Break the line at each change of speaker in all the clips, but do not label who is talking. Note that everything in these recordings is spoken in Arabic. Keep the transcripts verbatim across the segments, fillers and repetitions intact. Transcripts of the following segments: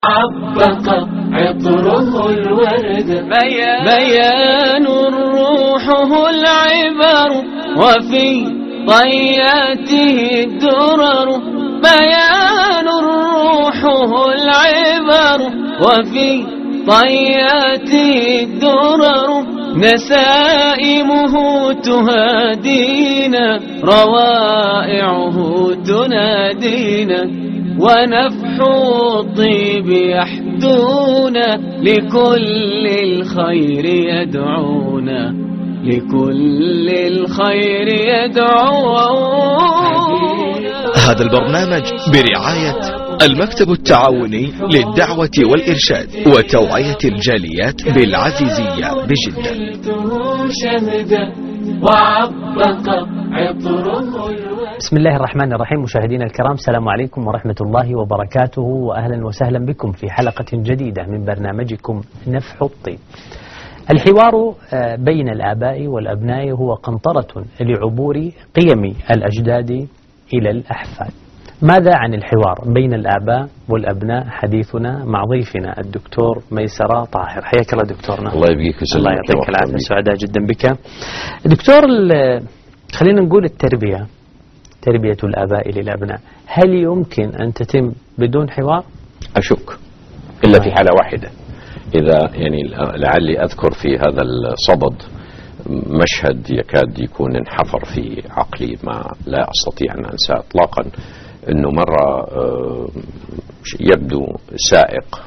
وعبق عطره الورد. بيان روحه العبر وفي طياته الدرر. بيان روحه العبر وفي طياته الدرر. نسائمه تهادينا روائعه تنادينا. ونفح الطيب يحدونا لكل الخير يدعونا. لكل الخير يدعونا.
هذا البرنامج برعاية المكتب التعاوني للدعوة والإرشاد وتوعية الجاليات بالعزيزية بجدة.
بسم الله الرحمن الرحيم. مشاهدينا الكرام، السلام عليكم ورحمة الله وبركاته، وأهلا وسهلا بكم في حلقة جديدة من برنامجكم نفح الطيب. الحوار بين الآباء والأبناء هو قنطرة لعبور قيم الأجداد إلى الأحفاد. ماذا عن الحوار بين الآباء والأبناء؟ حديثنا مع ضيفنا الدكتور ميسرة طاهر. حياك الله دكتورنا.
الله يبقيك وسلم.
الله يعطيك العافية، سعداء جدا بك دكتور. خلينا نقول التربية، تربية الآباء للأبناء، هل يمكن أن تتم بدون حوار؟
أشك، إلا في حالة واحدة. إذا يعني لعلي أذكر في هذا الصدد مشهد يكاد يكون انحفر في عقلي ما لا أستطيع أن أنسى إطلاقا. أنه مرة يبدو سائق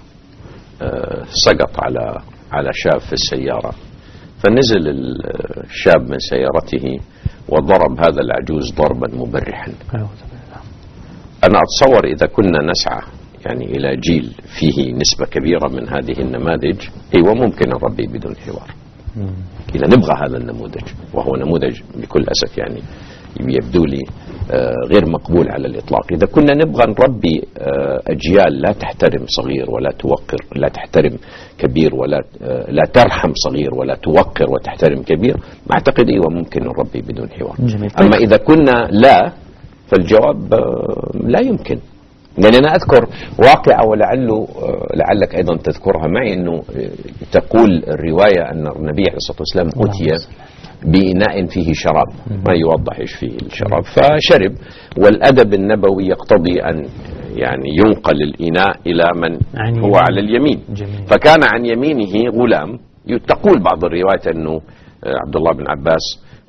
سقط على على شاب في السيارة، فنزل الشاب من سيارته وضرب هذا العجوز ضربا مبرحا. أنا أتصور إذا كنا نسعى يعني إلى جيل فيه نسبة كبيرة من هذه النماذج، أيوة ممكن نربي بدون حوار. إذا نبغى هذا النموذج، وهو نموذج بكل أسف يعني يبدو لي غير مقبول على الإطلاق. إذا كنا نبغى نربي أجيال لا تحترم صغير ولا توقر، لا تحترم كبير ولا لا ترحم صغير ولا توقر وتحترم كبير، ما أعتقد أيوة ممكن نربي بدون حوار. جميل. أما إذا كنا لا، فالجواب لا يمكن. يعني أنا أذكر واقعة ولعله لعلك أيضا تذكرها معي، أنه تقول الرواية أن النبي عليه الصلاة والسلام أتي بإناء فيه شراب، ما يوضح إيش فيه الشراب، فشرب. والأدب النبوي يقتضي أن يعني ينقل الإناء إلى من هو على اليمين. جميل. فكان عن يمينه غلام، تقول بعض الروايات أنه عبد الله بن عباس،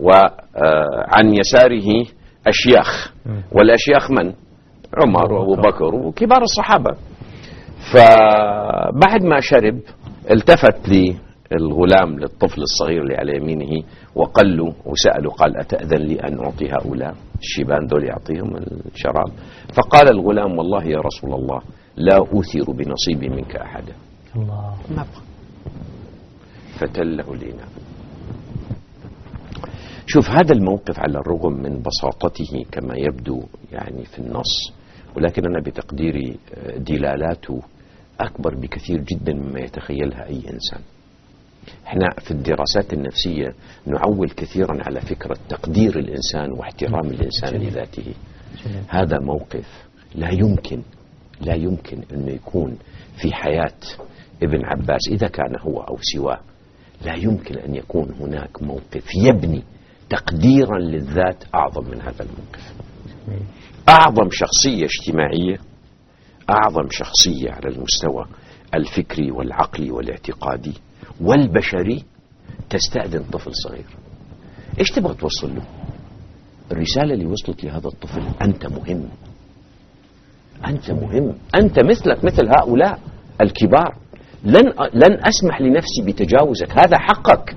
وعن يساره أشياخ، والأشياخ من؟ عمر وأبو بكر وكبار الصحابة. فبعد ما شرب التفت للغلام للطفل الصغير اللي على يمينه وقال له وسأله، قال أتأذن لي أن أعطي هؤلاء الشيبان دول يعطيهم الشراب؟ فقال الغلام والله يا رسول الله لا أثير بنصيبي منك أحدا. الله. فتله الإناء. شوف هذا الموقف على الرغم من بساطته كما يبدو يعني في النص، ولكن أنا بتقديري دلالاته أكبر بكثير جدا مما يتخيلها أي إنسان. احنا في الدراسات النفسية نعول كثيرا على فكرة تقدير الإنسان واحترام الإنسان لذاته. هذا موقف لا يمكن لا يمكن أنه يكون في حياة ابن عباس إذا كان هو أو سواه. لا يمكن أن يكون هناك موقف يبني تقديرا للذات أعظم من هذا الموقف. أعظم شخصية اجتماعية، أعظم شخصية على المستوى الفكري والعقلي والاعتقادي والبشري تستأذن طفل صغير. إيش تبغى توصل له؟ الرسالة اللي وصلت لهذا الطفل أنت مهم، أنت مهم، أنت مثلك مثل هؤلاء الكبار، لن لن أسمح لنفسي بتجاوزك، هذا حقك.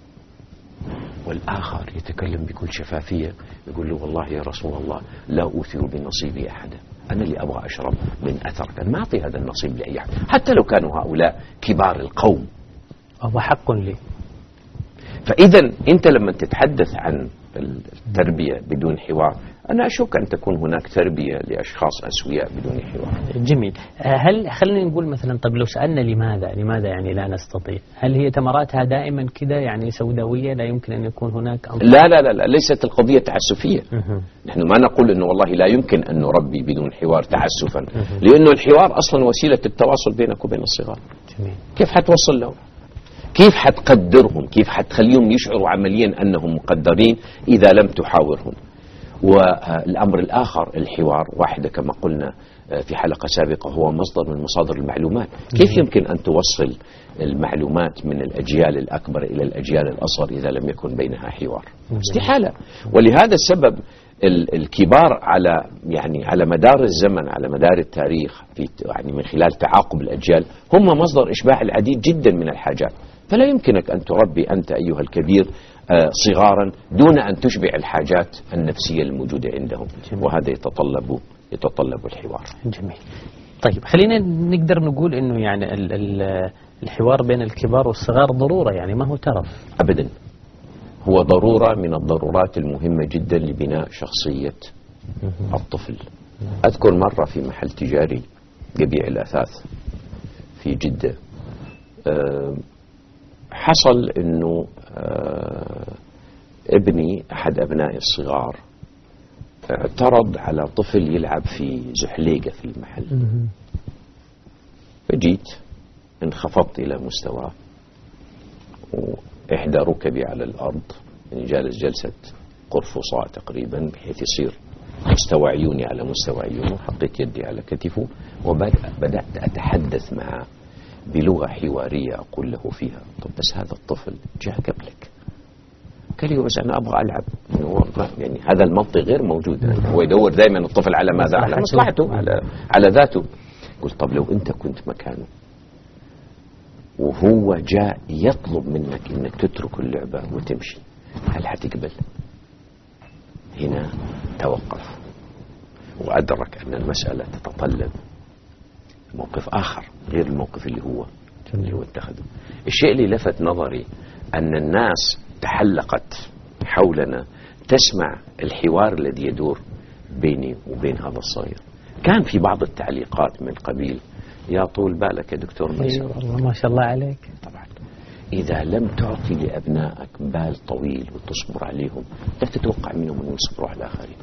والآخر يتكلم بكل شفافية يقول له والله يا رسول الله لا أثير بنصيبي أحدا، أنا اللي أبغى أشرب من أثرك، أنا ما أعطي هذا النصيب لأي أحد حتى لو كانوا هؤلاء كبار القوم،
هو حق لي.
فإذا أنت لما تتحدث عن التربية بدون حوار، أنا أشك أن تكون هناك تربية لأشخاص أسوياء بدون حوار.
جميل. هل خلينا نقول مثلا، طب لو سألنا لماذا لماذا يعني لا نستطيع، هل هي تمراتها دائما كذا يعني سوداوية لا يمكن أن يكون هناك أمر؟
لا لا لا, لا ليست القضية تعسفية. نحن ما نقول أنه والله لا يمكن أن نربي بدون حوار تعسفا، لأنه الحوار أصلا وسيلة التواصل بينك وبين الصغار. جميل. كيف حتوصل لهم؟ كيف حتقدرهم؟ كيف حتخليهم يشعروا عمليا أنهم مقدرين إذا لم تحاورهم؟ والأمر الآخر الحوار واحدة كما قلنا في حلقة سابقة هو مصدر من مصادر المعلومات. كيف يمكن أن توصل المعلومات من الأجيال الأكبر إلى الأجيال الأصغر إذا لم يكن بينها حوار؟ استحالة. ولهذا السبب الكبار على يعني على مدار الزمن، على مدار التاريخ، في يعني من خلال تعاقب الأجيال هم مصدر إشباع العديد جدا من الحاجات. فلا يمكنك أن تربي أنت أيها الكبير صغارا دون أن تشبع الحاجات النفسية الموجودة عندهم. جميل. وهذا يتطلب يتطلب الحوار.
جميل. طيب خلينا نقدر نقول إنه يعني ال ال الحوار بين الكبار والصغار ضرورة، يعني ما هو ترف.
أبدا، هو ضرورة من الضرورات المهمة جدا لبناء شخصية الطفل. أذكر مرة في محل تجاري يبيع الأثاث في جدة، أه حصل أنه أه ابني أحد أبنائي الصغار اعترض على طفل يلعب في زحليقة في المحل. فجيت انخفضت إلى مستواه وإحدى ركبي على الأرض، يعني جالس جلسة قرفصاء تقريبا بحيث يصير مستوى عيوني على مستوى عيونه. حطيت يدي على كتفه وبدأت أتحدث معه بلغة حوارية أقول له فيها: طب بس هذا الطفل جاء قبلك. قال لي: بس أنا أبغى ألعب. يعني هذا المنطق غير موجود. هو يدور دائما الطفل على ماذا؟ على مصلحته، على على ذاته. قلت: طب لو أنت كنت مكانه وهو جاء يطلب منك أنك تترك اللعبة وتمشي، هل حتقبل؟ هنا توقف وأدرك أن المسألة تتطلب موقف آخر غير الموقف اللي هو اللي هو اتخذه. الشيء اللي لفت نظري أن الناس تحلقت حولنا تسمع الحوار الذي يدور بيني وبين هذا الصغير. كان في بعض التعليقات من قبيل: يا طول بالك يا دكتور ميسر.
أيوة ما شاء الله عليك.
طبعا إذا لم تعطي لأبنائك بال طويل وتصبر عليهم لا تتوقع منهم أن يصبروا على الآخرين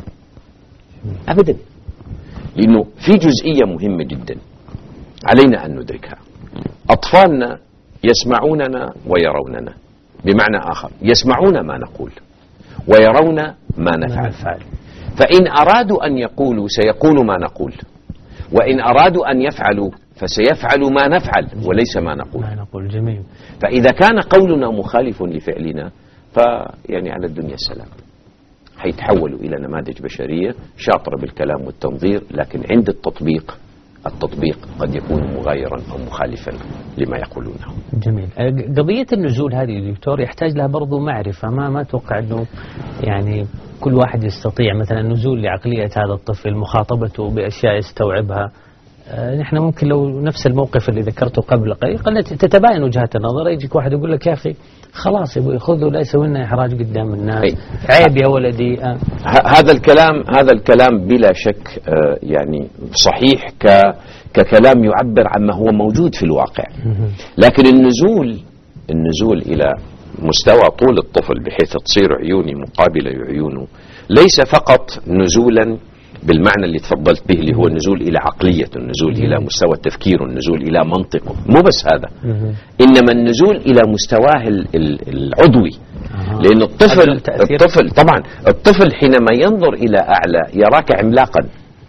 أبدا. لأنه في جزئية مهمة جدا علينا أن ندركها: أطفالنا يسمعوننا ويروننا. بمعنى آخر يسمعون ما نقول ويرون ما نفعل. فإن أرادوا أن يقولوا سيقولوا ما نقول، وإن أرادوا أن يفعلوا فسيفعلوا ما نفعل وليس ما نقول.
ما نقول. جميل.
فإذا كان قولنا مخالف لفعلنا فيعني على الدنيا السلام، حيتحولوا إلى نماذج بشرية شاطرة بالكلام والتنظير، لكن عند التطبيق التطبيق قد يكون مغايرا أو مخالفا لما يقولونه.
جميل. قضية النزول هذه دكتور يحتاج لها برضو معرفة. ما ما أتوقع أنه يعني كل واحد يستطيع مثلا النزول لعقلية هذا الطفل، مخاطبته بأشياء يستوعبها. نحن ممكن لو نفس الموقف اللي ذكرته قبل قليل قلنا تتباين وجهات النظر، يجيك واحد يقول لك: يا أخي خلاص يبغى خذوا لا يسوي لنا إحراج قدام الناس. أي. عيب يا ولدي. آه.
هذا الكلام هذا الكلام بلا شك آه يعني صحيح ك ككلام يعبر عما هو موجود في الواقع. لكن النزول النزول إلى مستوى طول الطفل بحيث تصير عيوني مقابلة عيونه ليس فقط نزولا بالمعنى اللي تفضلت به اللي هو النزول إلى عقلية، النزول إلى مستوى التفكير، النزول إلى منطقه، مو بس هذا. إنما النزول إلى مستواه العضوي. لأن الطفل الطفل طبعا الطفل حينما ينظر إلى أعلى يراك عملاقا،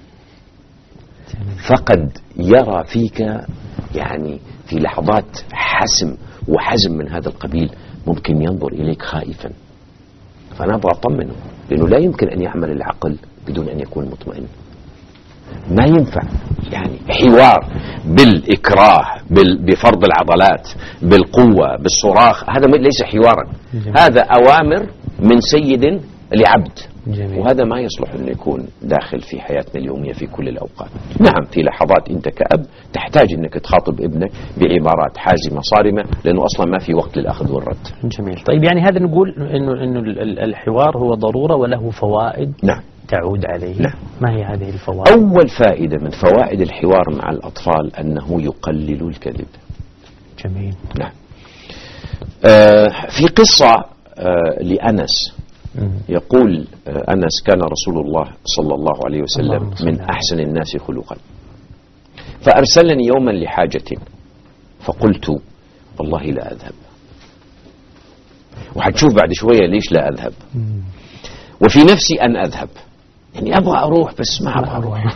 فقد يرى فيك يعني في لحظات حسم وحزم من هذا القبيل ممكن ينظر إليك خائفا. فأنا أبغى أطمنه، لأنه لا يمكن أن يعمل العقل بدون أن يكون مطمئن. ما ينفع يعني حوار بالإكراه، بفرض العضلات، بالقوة، بالصراخ، هذا ليس حوارا. جميل. هذا أوامر من سيد لعبد. جميل. وهذا ما يصلح أن يكون داخل في حياتنا اليومية في كل الأوقات. نعم في لحظات أنت كأب تحتاج أنك تخاطب ابنك بعبارات حازمة صارمة، لأنه أصلا ما في وقت للأخذ والرد.
جميل. طيب يعني هذا نقول إنه إنه الحوار هو ضرورة وله فوائد.
نعم.
تعود عليه.
لا.
ما هي هذه الفوائد؟
أول فائدة من فوائد الحوار مع الأطفال أنه يقلل الكذب.
جميل.
نعم. آه في قصة آه لأنس يقول آه أنس كان رسول الله صلى الله عليه وسلم من أحسن الناس خلقا، فأرسلني يوما لحاجة فقلت والله لا أذهب. وحتشوف بعد شوية ليش لا أذهب. وفي نفسي أن أذهب، يعني أبغى أروح بس ما أبغى أروح.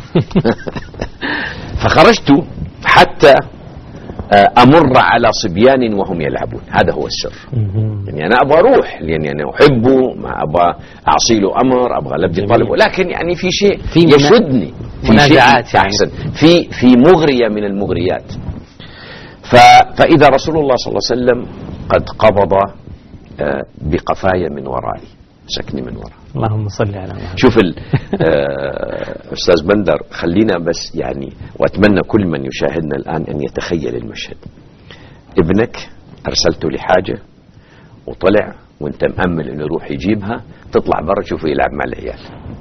فخرجت حتى أمر على صبيان وهم يلعبون، هذا هو السر. يعني أنا أبغى أروح لأني أنا أحبه، ما أبغى أعصي له أمر، أبغى لبدي طلب، لكن يعني في شيء يشدني، في
منازعات يعني.
أحسن، في في مغرية من المغريات. فإذا رسول الله صلى الله عليه وسلم قد قبض بقفايا من ورائي، سكني من وراء.
اللهم صل على محمد.
شوف أستاذ بندر، خلينا بس يعني، وأتمنى كل من يشاهدنا الآن أن يتخيل المشهد. ابنك أرسلته لحاجة وطلع وانت مأمل أنه يروح يجيبها، تطلع برا تشوفه يلعب مع العيال.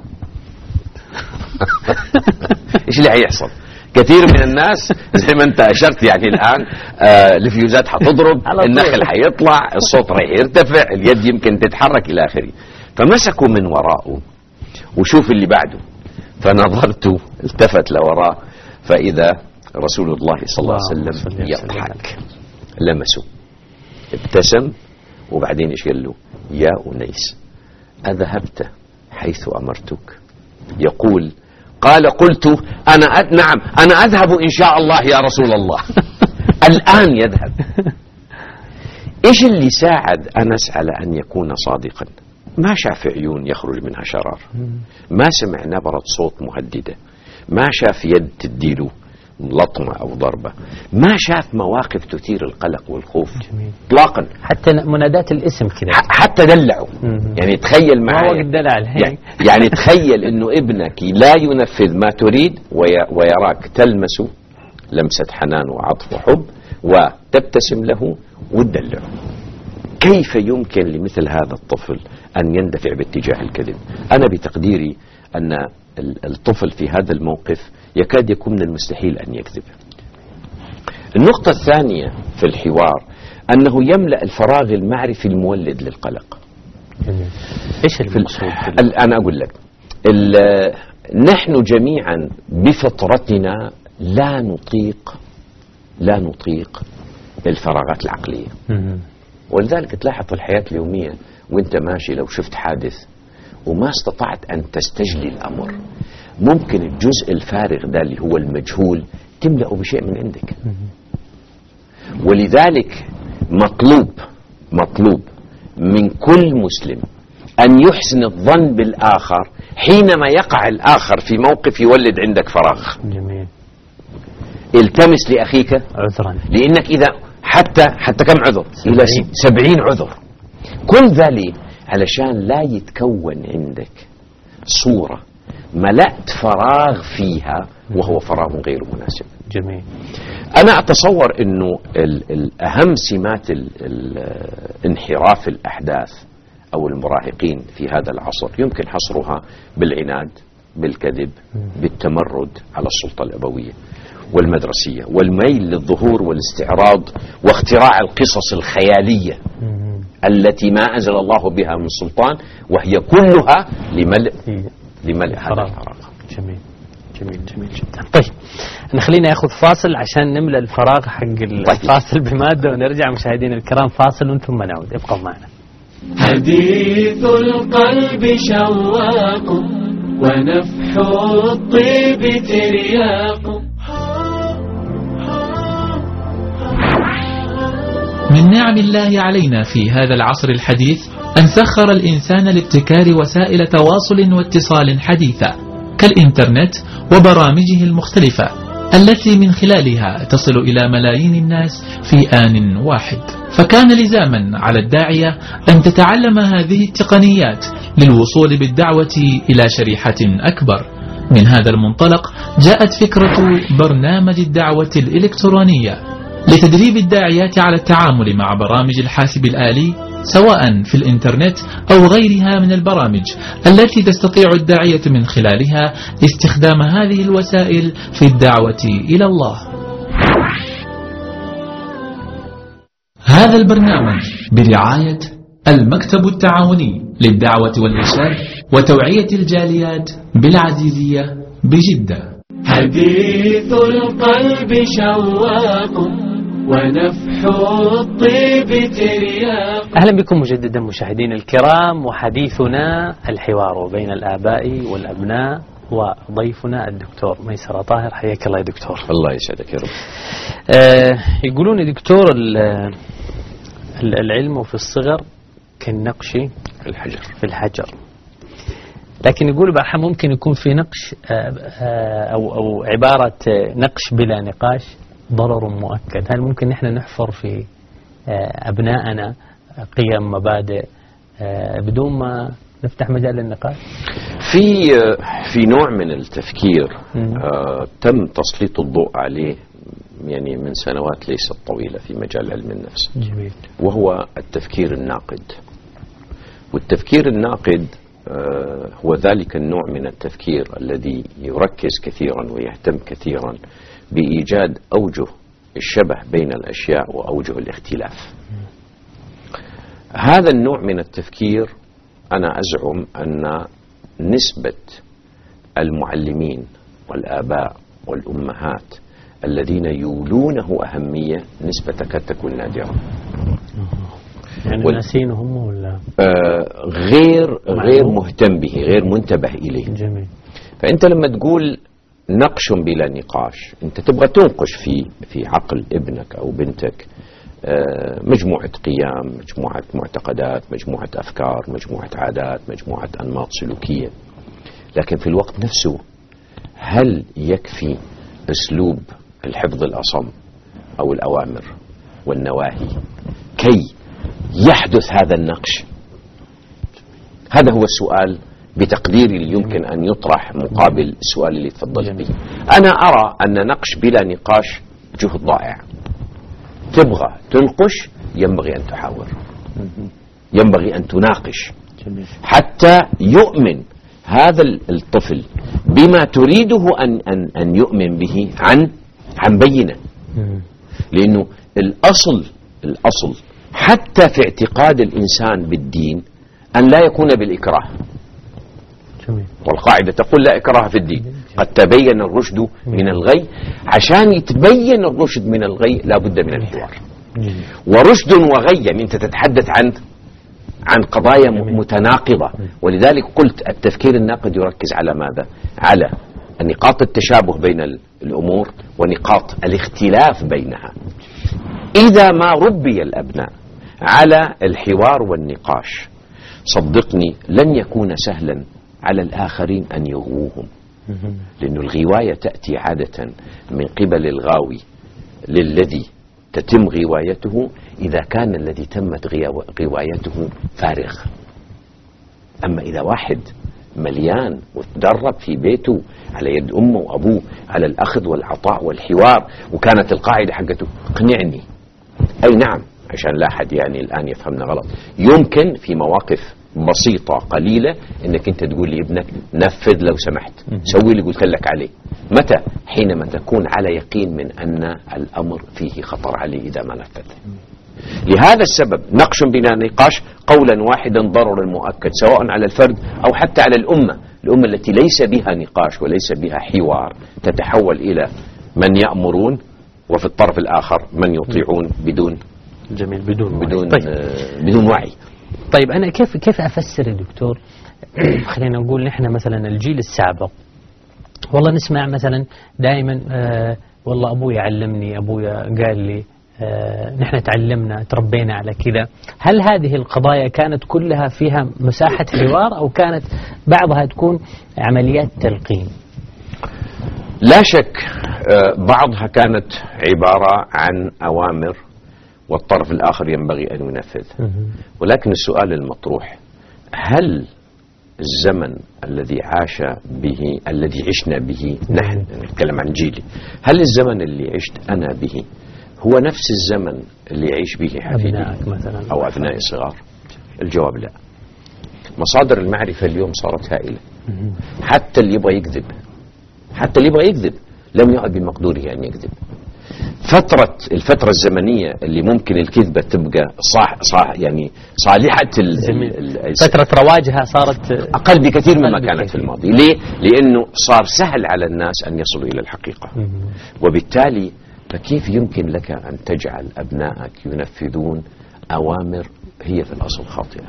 إيش اللي هيحصل؟ كثير من الناس زي ما انت أشرت يعني الآن، آه الفيوزات حتضرب، النخل حيطلع، الصوت راح يرتفع، اليد يمكن تتحرك إلى آخره. فمسكوا من وراءه وشوف اللي بعده. فنظرت التفت لوراء فإذا رسول الله صلى الله عليه وسلم يضحك. لمسه، ابتسم، وبعدين ايش قال له؟ يا أنيس أذهبت حيث أمرتك؟ يقول قال قلت أنا أد... نعم أنا أذهب إن شاء الله يا رسول الله. الآن يذهب. إيش اللي ساعد أنس على أن يكون صادقا؟ ما شاف عيون يخرج منها شرار، ما سمع نبرة صوت مهددة، ما شاف يد تديله لطمة أو ضربة، ما شاف مواقف تثير القلق والخوف اطلاقا.
حتى منادات الاسم كذا،
حتى دلعوا. يعني تخيل معي،
يعني,
يعني تخيل انه ابنك لا ينفذ ما تريد ويراك تلمس لمسة حنان وعطف وحب وتبتسم له وتدلعه. كيف يمكن لمثل هذا الطفل أن يندفع باتجاه الكذب؟ أنا بتقديري أن الطفل في هذا الموقف يكاد يكون من المستحيل أن يكذب. النقطة الثانية في الحوار أنه يملأ الفراغ المعرفي المولد للقلق.
إيش المقصود؟
أنا أقول لك، نحن جميعا بفطرتنا لا نطيق لا نطيق الفراغات العقلية. ولذلك تلاحظ الحياة اليومية وانت ماشي، لو شفت حادث وما استطعت أن تستجلي الأمر، ممكن الجزء الفارغ ده اللي هو المجهول تملأه بشيء من عندك. ولذلك مطلوب مطلوب من كل مسلم أن يحسن الظن بالآخر حينما يقع الآخر في موقف يولد عندك فراغ.
جميل.
التمس لأخيك
عذرا،
لأنك إذا حتى حتى كم عذر؟ إلى سبعين عذر. كل ذلك علشان لا يتكون عندك صورة ملأت فراغ فيها وهو فراغ غير مناسب.
جميل.
أنا أتصور أنه الأهم سمات انحراف الأحداث أو المراهقين في هذا العصر يمكن حصرها بالعناد، بالكذب، بالتمرد على السلطة الأبوية والمدرسية، والميل للظهور والاستعراض واختراع القصص الخيالية التي ما أنزل الله بها من سلطان، وهي كلها لملء لملء هذا الفراغ.
جميل جميل جميل جدا. طيب نخلينا ناخذ فاصل عشان نملأ الفراغ حق الفاصل بمادة، ونرجع مشاهدينا الكرام فاصل ثم نعود، ابقوا معنا.
حديث القلب شواق ونفح الطيب ترياق.
من نعم الله علينا في هذا العصر الحديث أن سخر الإنسان لابتكار وسائل تواصل واتصال حديثة كالإنترنت وبرامجه المختلفة التي من خلالها تصل إلى ملايين الناس في آن واحد. فكان لزاما على الداعية أن تتعلم هذه التقنيات للوصول بالدعوة إلى شريحة أكبر. من هذا المنطلق جاءت فكرة برنامج الدعوة الإلكترونية لتدريب الداعيات على التعامل مع برامج الحاسب الآلي سواء في الإنترنت أو غيرها من البرامج التي تستطيع الداعية من خلالها استخدام هذه الوسائل في الدعوة إلى الله. هذا البرنامج برعاية المكتب التعاوني للدعوة والإرشاد وتوعية الجاليات بالعزيزية بجدة.
حديث القلب شواق ونفح الطيب ترياق.
أهلا بكم مجددا مشاهدينا الكرام، وحديثنا الحوار بين الآباء والأبناء، وضيفنا الدكتور ميسر طاهر. حياك الله يا دكتور.
الله يسعدك يا رب.
آه يقولون يا دكتور العلم في الصغر كالنقش
في الحجر
في الحجر، لكن يقول بقى ممكن يكون في نقش أو أو عبارة نقش بلا نقاش ضرر مؤكد. هل ممكن نحن نحفر في أبنائنا قيم مبادئ بدون ما نفتح مجال للنقاش؟
في في نوع من التفكير آه تم تسليط الضوء عليه يعني من سنوات ليست طويلة في مجال علم النفس.
جميل.
وهو التفكير الناقد. والتفكير الناقد آه هو ذلك النوع من التفكير الذي يركز كثيرا ويهتم كثيرا بإيجاد أوجه الشبه بين الأشياء وأوجه الاختلاف. هذا النوع من التفكير أنا أزعم أن نسبة المعلمين والآباء والأمهات الذين يولونه أهمية نسبة تكاد تكون نادرة.
يعني
وال...
ناسينهم ولا
آه غير غير مهتم به، غير منتبه إليه.
جميل.
فأنت لما تقول نقش بلا نقاش، أنت تبغى تنقش في في عقل ابنك أو بنتك آه مجموعة قيم، مجموعة معتقدات، مجموعة أفكار، مجموعة عادات، مجموعة أنماط سلوكية، لكن في الوقت نفسه هل يكفي أسلوب الحفظ الأصم أو الأوامر والنواهي كي يحدث هذا النقش؟ هذا هو السؤال بتقديري اللي يمكن أن يطرح مقابل السؤال اللي تفضلت به. أنا أرى أن نقش بلا نقاش جهد ضائع. تبغى تنقش ينبغي أن تحاور، ينبغي أن تناقش حتى يؤمن هذا الطفل بما تريده أن, أن, أن يؤمن به عن عن بينة. لأنه الأصل الأصل حتى في اعتقاد الإنسان بالدين أن لا يكون بالإكراه. والقاعدة تقول لا إكراه في الدين، قد تبين الرشد من الغي. عشان يتبين الرشد من الغي لا بد من الحوار. ورشد وغي يعني أنت تتحدث عن عن قضايا متناقضة. ولذلك قلت التفكير الناقد يركز على ماذا؟ على نقاط التشابه بين الأمور ونقاط الاختلاف بينها. إذا ما ربي الأبناء على الحوار والنقاش صدقني لن يكون سهلا على الآخرين أن يغووهم، لأن الغواية تأتي عادة من قبل الغاوي للذي تتم غوايته إذا كان الذي تمت غوايته فارغ. أما إذا واحد مليان وتدرب في بيته على يد أمه وأبوه على الأخذ والعطاء والحوار، وكانت القاعدة حقته اقنعني، أي نعم عشان لا أحد يعني الآن يفهمنا غلط، يمكن في مواقف بسيطة قليلة انك انت تقول لابنك نفذ لو سمحت، سوي اللي قلت لك عليه. متى؟ حينما تكون على يقين من ان الامر فيه خطر عليه اذا ما نفذ. لهذا السبب نقش بلا نقاش قولا واحدا ضرر مؤكد، سواء على الفرد او حتى على الامة. الامة التي ليس بها نقاش وليس بها حوار تتحول الى من يأمرون وفي الطرف الاخر من يطيعون بدون
جميل بدون
بدون
طيب.
آه بدون وعي.
طيب أنا كيف كيف أفسر يا دكتور؟ خلينا نقول نحن مثلا الجيل السابق والله نسمع مثلا دائما آه والله أبوي علمني، أبوي قال لي آه نحن تعلمنا تربينا على كذا. هل هذه القضايا كانت كلها فيها مساحة حوار أو كانت بعضها تكون عمليات تلقين؟
لا شك آه بعضها كانت عبارة عن أوامر والطرف الآخر ينبغي أن ينفذ. ولكن السؤال المطروح، هل الزمن الذي عاش به الذي عشنا به نحن، نتكلم عن جيلي، هل الزمن اللي عشت أنا به هو نفس الزمن اللي يعيش به حفيدي
مثلا
أو أبنائي الصغار؟ الجواب لا. مصادر المعرفة اليوم صارت هائلة، حتى اللي يبغى يكذب حتى اللي يبغى يكذب لم يعد بمقدوره أن يكذب. فترة الفترة الزمنية اللي ممكن الكذبة تبقى صح صح يعني صالحة ال ال
فترة رواجها صارت
أقل بكثير مما كانت في الماضي. ليه؟ لأنه صار سهل على الناس أن يصلوا إلى الحقيقة، وبالتالي فكيف يمكن لك أن تجعل أبنائك ينفذون أوامر هي في الأصل خاطئة؟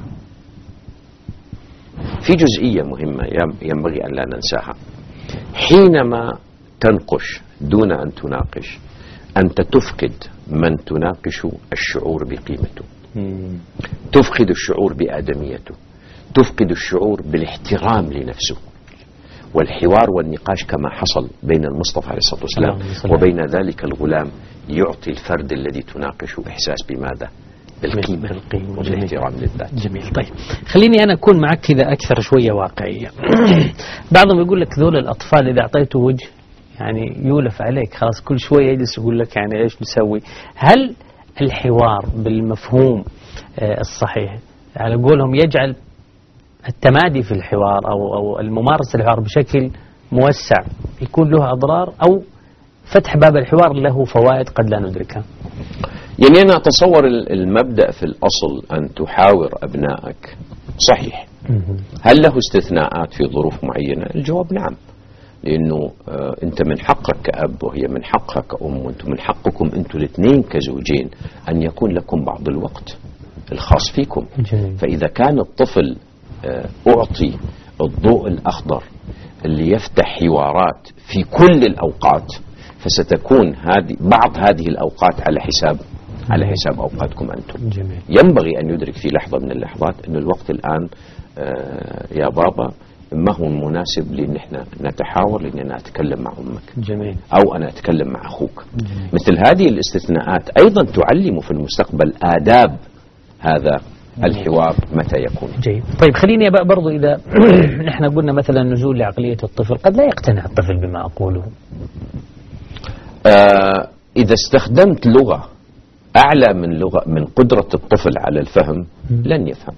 في جزئية مهمة ينبغي أن لا ننساها. حينما تنقش دون أن تناقش أنت تفقد من تناقش الشعور بقيمته، تفقد الشعور بآدميته، تفقد الشعور بالاحترام لنفسه. والحوار والنقاش كما حصل بين المصطفى عليه الصلاة والسلام وبين ذلك الغلام يعطي الفرد الذي تناقشه إحساس بماذا؟ بالقيمة والاحترام للذات.
جميل. طيب خليني أنا أكون معك كذا أكثر شوية واقعية. بعضهم يقول لك ذول الأطفال إذا أعطيته وجه يعني يولف عليك، خلاص كل شوية يجلس يقول لك يعني إيش نسوي. هل الحوار بالمفهوم الصحيح على قولهم يجعل التمادي في الحوار أو أو الممارسة الحوار بشكل موسع يكون له أضرار، أو فتح باب الحوار له فوائد قد لا ندركها؟
يعني أنا أتصور المبدأ في الأصل أن تحاور أبنائك صحيح. هل له استثناءات في ظروف معينة؟ الجواب نعم، لأنه آه أنت من حقك كأب وهي من حقها كأم، وأنتم من حقكم أنتم الاثنين كزوجين أن يكون لكم بعض الوقت الخاص فيكم.
جميل.
فإذا كان الطفل آه أعطي الضوء الأخضر اللي يفتح حوارات في كل الأوقات، فستكون هذه بعض هذه الأوقات على حساب على حساب أوقاتكم أنتم.
جميل.
ينبغي أن يدرك في لحظة من اللحظات أن الوقت الآن آه يا بابا ما هو مناسب لأن احنا نتحاور، لأن أنا أتكلم مع أمك.
جميل.
أو أنا أتكلم مع أخوك.
جميل.
مثل هذه الاستثناءات أيضا تعلم في المستقبل آداب هذا الحوار متى يكون.
جيد. طيب خليني برضو إذا نحن قلنا مثلا نزول لعقلية الطفل، قد لا يقتنع الطفل بما أقوله.
آه إذا استخدمت لغة أعلى من لغة من قدرة الطفل على الفهم لن يفهم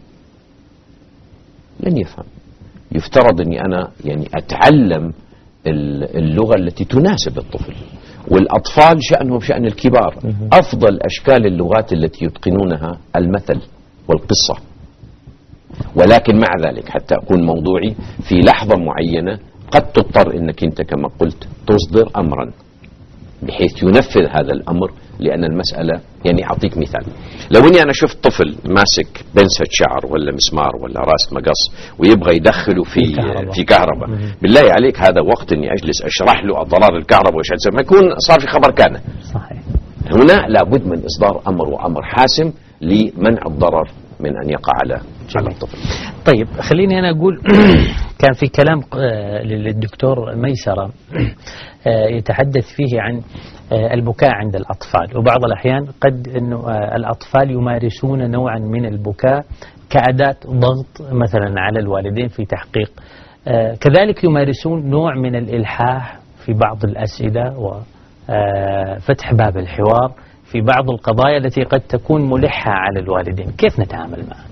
لن يفهم. يفترض أني أنا يعني أتعلم اللغة التي تناسب الطفل، والأطفال شأنهم شأن الكبار. أفضل أشكال اللغات التي يتقنونها المثل والقصة، ولكن مع ذلك حتى أكون موضوعي في لحظة معينة قد تضطر أنك أنت كما قلت تصدر أمرا بحيث ينفذ هذا الأمر، لأن المسألة يعني أعطيك مثال. لو أني أنا شفت طفل ماسك بنسة شعر ولا مسمار ولا راس مقص ويبغى يدخله في كهرباء. في كهرباء بالله عليك هذا وقت أني أجلس أشرح له أضرار الكهرباء وإيش ما يكون صار في خبر كان.
صحيح.
هنا لابد من إصدار أمر وأمر حاسم لمنع الضرر من أن يقع على على الطفل.
طيب خليني أنا أقول كان في كلام للدكتور ميسرة يتحدث فيه عن البكاء عند الأطفال، وبعض الأحيان قد أنه الأطفال يمارسون نوعا من البكاء كأداة ضغط مثلا على الوالدين في تحقيق، كذلك يمارسون نوع من الإلحاح في بعض الأسئلة وفتح باب الحوار في بعض القضايا التي قد تكون ملحة على الوالدين. كيف نتعامل معها؟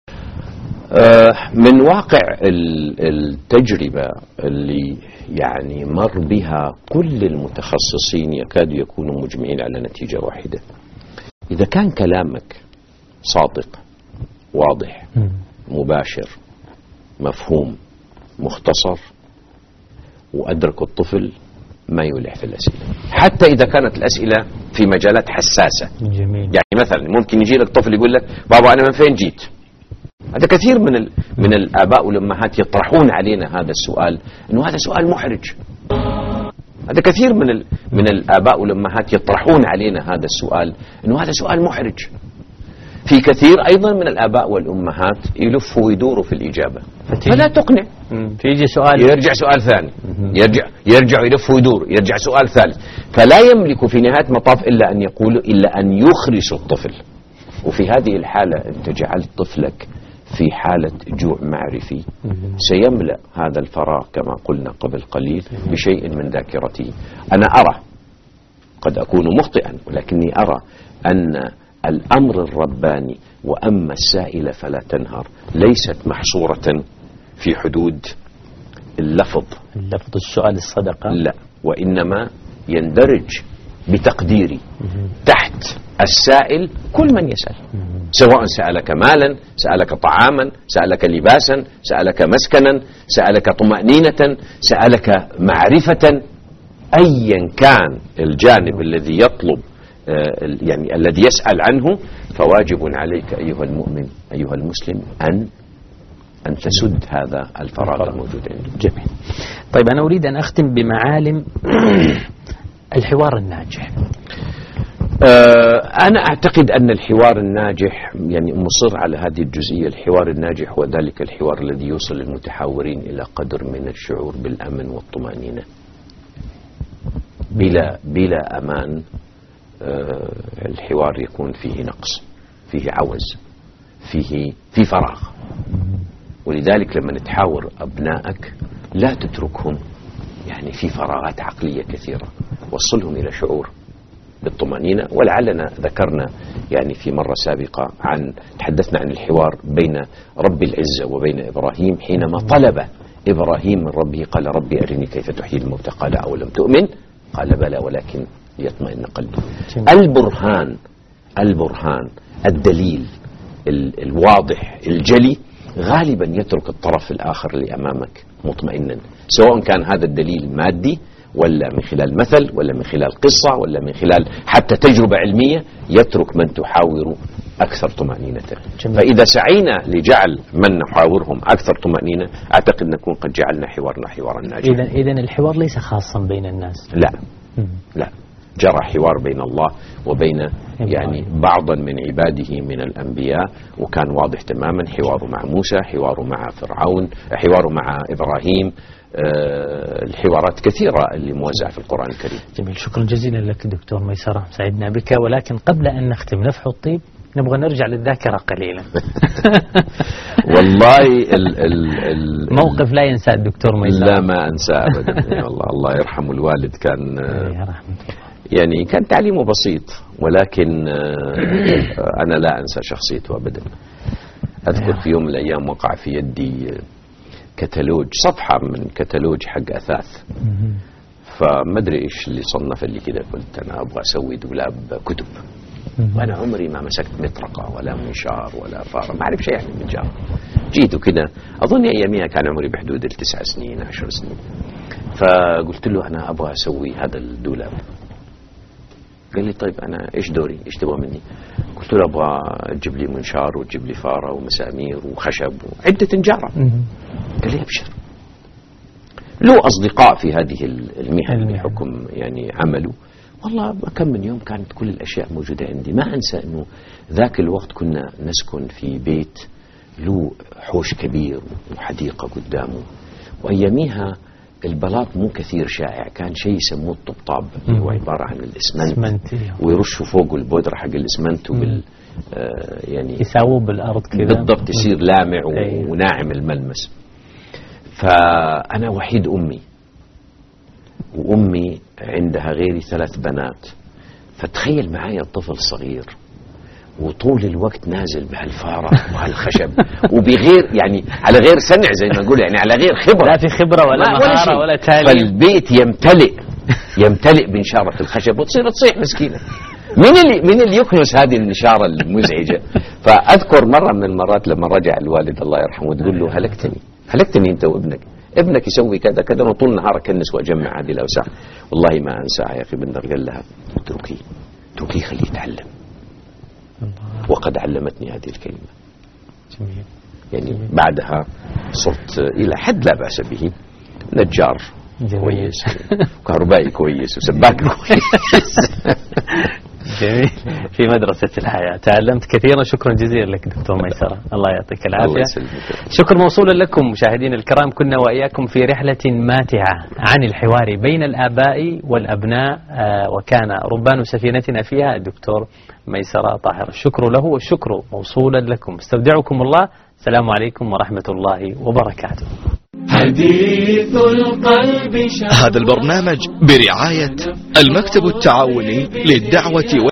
من واقع التجربة اللي يعني مر بها كل المتخصصين يكاد يكونوا مجمعين على نتيجة واحدة. إذا كان كلامك صادق واضح مباشر مفهوم مختصر وأدرك الطفل ما يلح في الأسئلة، حتى إذا كانت الأسئلة في مجالات حساسة.
جميل.
يعني مثلا ممكن يجي لك طفل يقول لك بابا أنا من فين جيت. هذا كثير من ال... من الآباء والأمهات يطرحون علينا هذا السؤال، إنه هذا سؤال محرج. هذا كثير من ال... من الآباء والأمهات يطرحون علينا هذا السؤال، إنه هذا سؤال محرج. في كثير أيضا من الآباء والأمهات يلفوا ويدوروا في الإجابة فلا تقنع.
فيجي سؤال
يرجع سؤال ثاني، يرجع يرجع يلف ويدور، يرجع سؤال ثالث، فلا يملك في نهاية مطاف إلا أن يقولوا إلا أن يخرسوا الطفل. وفي هذه الحالة أنت جعلت طفلك في حالة جوع معرفي سيملأ هذا الفراغ كما قلنا قبل قليل بشيء من ذاكرته. أنا أرى قد أكون مخطئا ولكني أرى أن الأمر الرباني وأما السائل فلا تنهر ليست محصورة في حدود اللفظ
اللفظ السؤال الصدقة،
لا، وإنما يندرج بتقديري تحت السائل كل من يسأل، سواء سألك مالا، سألك طعاما، سألك لباسا، سألك مسكنا، سألك طمأنينة، سألك معرفة، أيا كان الجانب الذي يطلب يعني الذي يسأل عنه، فواجب عليك أيها المؤمن أيها المسلم أن أن تسد هذا الفراغ الموجود عندك.
جميل. طيب أنا أريد أن أختم بمعالم الحوار الناجح.
أنا أعتقد أن الحوار الناجح، يعني مصر على هذه الجزئية، الحوار الناجح هو ذلك الحوار الذي يوصل المتحاورين إلى قدر من الشعور بالأمن والطمأنينة. بلا بلا أمان الحوار يكون فيه نقص، فيه عوز، فيه في فراغ. ولذلك لما تحاور أبنائك لا تتركهم يعني في فراغات عقلية كثيرة، وصلهم إلى شعور بالطمأنينة. ولعلنا ذكرنا يعني في مرة سابقة عن تحدثنا عن الحوار بين رب العزة وبين إبراهيم حينما طلب إبراهيم من ربه قال ربي أرني كيف تحيي الموتى قال أولم تؤمن قال بلى ولكن يطمئن قلبي. البرهان البرهان الدليل الواضح الجلي غالبا يترك الطرف الآخر اللي أمامك مطمئنا، سواء كان هذا الدليل مادي ولا من خلال مثل ولا من خلال قصة ولا من خلال حتى تجربة علمية، يترك من تحاور أكثر طمأنينة. فإذا سعينا لجعل من نحاورهم أكثر طمأنينة أعتقد نكون قد جعلنا حوارنا حوارا ناجحا.
إذن إذن الحوار ليس خاصا بين الناس.
لا لا، جرى حوار بين الله وبين يعني بعضا من عباده من الأنبياء، وكان واضح تماما حواره مع موسى، حواره مع فرعون، حواره مع إبراهيم، أه الحوارات كثيرة اللي موزعة في القرآن الكريم.
جميل، شكرا جزيلا لك دكتور ميسرة، سعدنا بك. ولكن قبل أن نختم نفح الطيب نبغى نرجع للذاكرة قليلا.
والله ال ال ال
موقف لا ينسى الدكتور ميسرة.
لا ما أنسى أبدا. يا الله الله يرحم الوالد، كان يعني كان تعليمه بسيط، ولكن أنا لا أنسى شخصيته أبدا. أذكر في يوم من الأيام وقع في يدي كتالوج، صفحة من كتالوج حق أثاث، فما أدري إيش اللي صنف اللي كده، قلت أنا أبغى أسوي دولاب كتب، وأنا عمري ما مسكت مطرقة ولا منشار ولا فارة، ما أعرف شيء يعني من جار. جيت كده أظن أياميها كان عمري بحدود التسع سنين عشر سنين، فقلت له أنا أبغى أسوي هذا الدولاب. قال لي طيب أنا إيش دوري، إيش تبغى مني؟ قلت له أبغى تجيب لي منشار وتجيب لي فارة ومسامير وخشب وعدة نجارة. قال لي أبشر. له أصدقاء في هذه المهن بحكم يعني عمله، والله كم من يوم كانت كل الأشياء موجودة عندي. ما أنسى أنه ذاك الوقت كنا نسكن في بيت له حوش كبير وحديقة قدامه، وأياميها البلاط مو كثير شائع، كان شيء يسموه الطبطاب اللي هو عبارة عن الإسمنت، ويرشوا فوقه البودرة حق الإسمنت وبال آه يعني
يساووه بالأرض كذا
بالضبط، يصير لامع وناعم الملمس. فأنا وحيد أمي، وأمي عندها غيري ثلاث بنات، فتخيل معايا الطفل صغير وطول الوقت نازل بهالفارة وهالخشب وبغير يعني على غير سنع زي ما نقول، يعني على غير خبرة،
لا في خبرة ولا مهارة ولا تالي.
فالبيت يمتلئ يمتلئ بنشارة الخشب وتصير تصيح مسكينة. مين اللي مين اللي يكنس هذه النشارة المزعجة؟ فأذكر مرة من المرات لما رجع الوالد الله يرحمه تقول له هلكتني هلكتني أنت وابنك، ابنك يسوي كذا كذا وطول النهار أكنس وأجمع هذه الأوساخ. والله ما أنساها يا أخي بندر، قال لها اتركيه اتركيه خليه يتعلم، وقد علمتني هذه الكلمة.
جميل.
يعني جميل. بعدها صرت إلى حد لا بأس به نجار جميل. كويس، وكهربائي كويس، وسباك كويس.
جميل. في مدرسة الحياة تعلمت كثيرا. شكرا جزيلا لك دكتور ميسرة، الله يعطيك العافية. شكر موصولا لكم مشاهدين الكرام، كنا وإياكم في رحلة ماتعة عن الحوار بين الآباء والأبناء، وكان ربان سفينتنا فيها الدكتور ميسرة طاهر. الشكر له والشكر موصولا لكم. استودعكم الله، السلام عليكم ورحمة الله وبركاته.
حديث القلب.
هذا البرنامج برعاية المكتب التعاوني للدعوة